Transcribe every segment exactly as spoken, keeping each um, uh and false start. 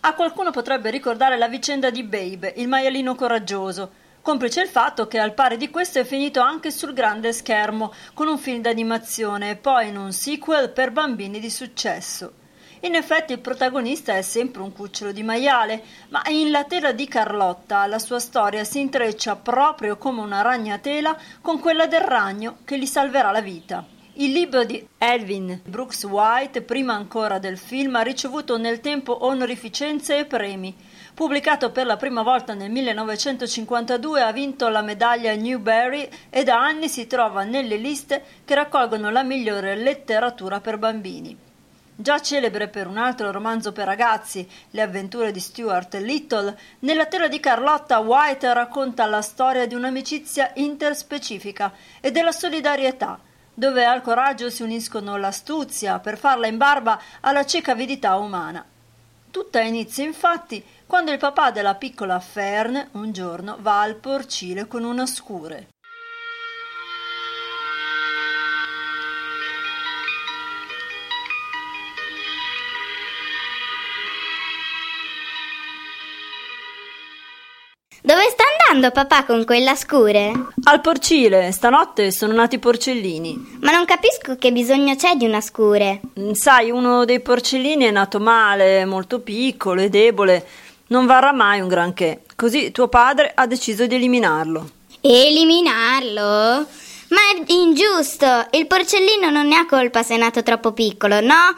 A qualcuno potrebbe ricordare la vicenda di Babe, il maialino coraggioso, complice il fatto che al pari di questo è finito anche sul grande schermo con un film d'animazione e poi in un sequel per bambini di successo. In effetti il protagonista è sempre un cucciolo di maiale, ma in La tela di Carlotta la sua storia si intreccia proprio come una ragnatela con quella del ragno che gli salverà la vita. Il libro di Elvin Brooks White, prima ancora del film, ha ricevuto nel tempo onorificenze e premi. Pubblicato per la prima volta nel millenovecentocinquantadue, ha vinto la medaglia Newbery e da anni si trova nelle liste che raccolgono la migliore letteratura per bambini. Già celebre per un altro romanzo per ragazzi, Le avventure di Stuart Little, nella tela di Carlotta White racconta la storia di un'amicizia interspecifica e della solidarietà, dove al coraggio si uniscono l'astuzia per farla in barba alla cieca avidità umana. Tutta inizia infatti quando il papà della piccola Fern un giorno va al porcile con una scure. Dove sta andando papà con quella scure? Al porcile, stanotte sono nati i porcellini. Ma non capisco che bisogno c'è di una scure. Sai, uno dei porcellini è nato male, molto piccolo e debole, non varrà mai un granché, così tuo padre ha deciso di eliminarlo. Eliminarlo? Ma è ingiusto, il porcellino non ne ha colpa se è nato troppo piccolo, no?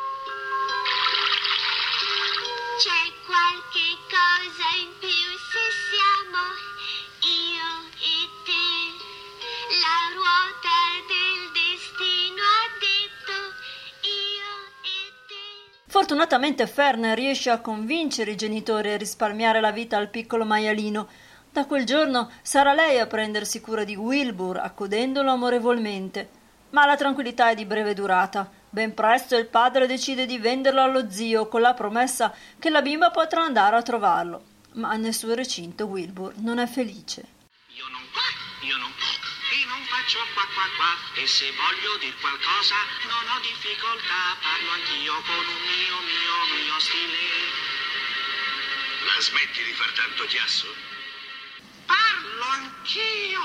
C'è qualche cosa in più se siamo io e te. La ruota del destino ha detto io e te. Fortunatamente Fern riesce a convincere i genitori a risparmiare la vita al piccolo maialino. Da quel giorno sarà lei a prendersi cura di Wilbur, accudendolo amorevolmente. Ma la tranquillità è di breve durata. Ben presto il padre decide di venderlo allo zio con la promessa che la bimba potrà andare a trovarlo. Ma nel suo recinto Wilbur non è felice. Io non io non e non faccio qua qua qua e se voglio dir qualcosa non ho difficoltà, parlo anch'io con un mio mio mio stile. La smetti di far tanto chiasso? Parlo anch'io.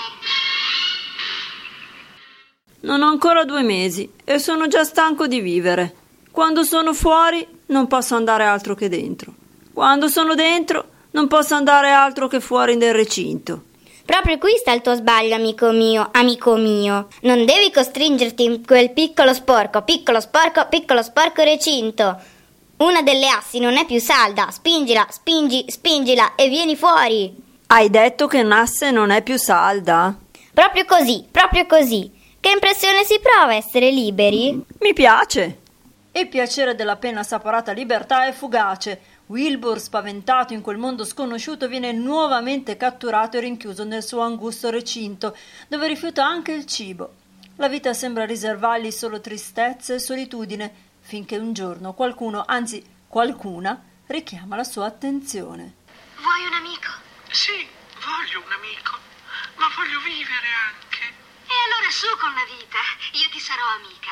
Non ho ancora due mesi e sono già stanco di vivere. Quando sono fuori non posso andare altro che dentro. Quando sono dentro non posso andare altro che fuori del recinto. Proprio qui sta il tuo sbaglio, amico mio, amico mio. Non devi costringerti in quel piccolo sporco, piccolo sporco, piccolo sporco recinto. Una delle assi non è più salda. Spingila, spingi, spingila e vieni fuori. Hai detto che un'asse non è più salda? Proprio così, proprio così. Che impressione si prova a essere liberi? Mi piace. Il piacere della appena assaporata libertà è fugace. Wilbur, spaventato in quel mondo sconosciuto, viene nuovamente catturato e rinchiuso nel suo angusto recinto, dove rifiuta anche il cibo. La vita sembra riservargli solo tristezza e solitudine, finché un giorno qualcuno, anzi qualcuna, richiama la sua attenzione. Vuoi un amico? Sì, voglio un amico, ma voglio vivere anche. E allora su con la vita, io ti sarò amica.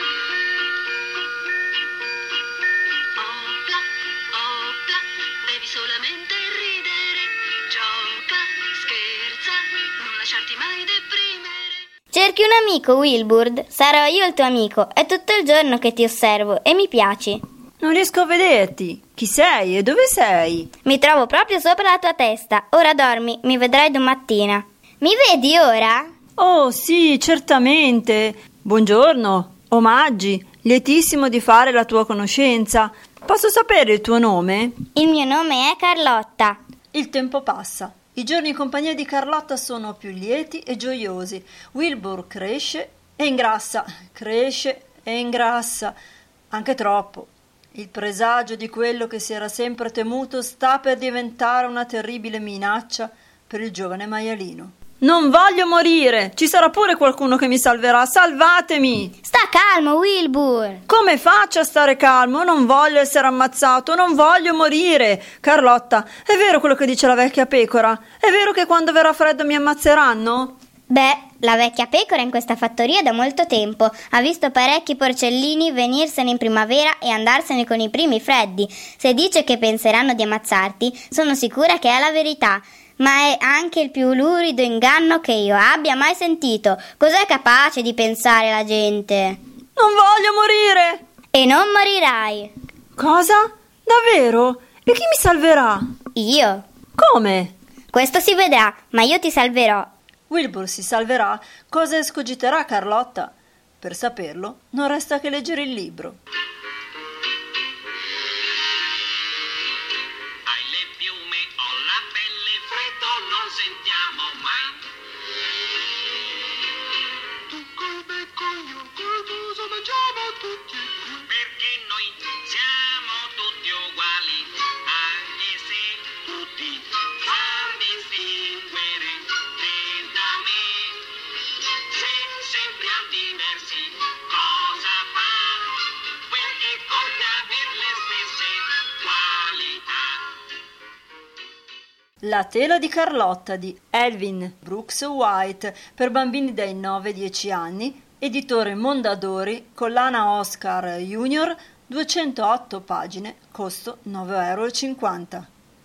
Opla, opla, devi solamente ridere. Gioca, scherza, non lasciarti mai deprimere. Cerchi un amico, Wilbur. Sarò io il tuo amico. È tutto il giorno che ti osservo e mi piaci. Non riesco a vederti. Chi sei e dove sei? Mi trovo proprio sopra la tua testa. Ora dormi, mi vedrai domattina. Mi vedi ora? Oh sì, certamente. Buongiorno, omaggi, lietissimo di fare la tua conoscenza. Posso sapere il tuo nome? Il mio nome è Carlotta. Il tempo passa. I giorni in compagnia di Carlotta sono più lieti e gioiosi. Wilbur cresce e ingrassa, cresce e ingrassa, anche troppo. Il presagio di quello che si era sempre temuto sta per diventare una terribile minaccia per il giovane maialino. Non voglio morire! Ci sarà pure qualcuno che mi salverà! Salvatemi! Sta calmo, Wilbur! Come faccio a stare calmo? Non voglio essere ammazzato, non voglio morire! Carlotta, è vero quello che dice la vecchia pecora? È vero che quando verrà freddo mi ammazzeranno? Beh, la vecchia pecora in questa fattoria da molto tempo ha visto parecchi porcellini venirsene in primavera e andarsene con i primi freddi. Se dice che penseranno di ammazzarti, sono sicura che è la verità, ma è anche il più lurido inganno che io abbia mai sentito. Cos'è capace di pensare la gente? Non voglio morire! E non morirai. Cosa? Davvero? E chi mi salverà? Io. Come? Questo si vedrà, ma io ti salverò. Wilbur si salverà? Cosa escogiterà Carlotta? Per saperlo, non resta che leggere il libro. Hai le piume, ho la pelle, freddo non sentiamo mai. Tu col becco, io col muso, mangiamo tutti e due. Perché noi siamo tutti uguali, anche se tutti sanno distinguere. Se sembriamo diversi, cosa fa? Quel che conta aver le stesse qualità. La tela di Carlotta di Elvin Brooks White per bambini dai nove ai dieci anni, editore Mondadori, collana Oscar Junior, duecentootto pagine, costo nove euro e cinquanta.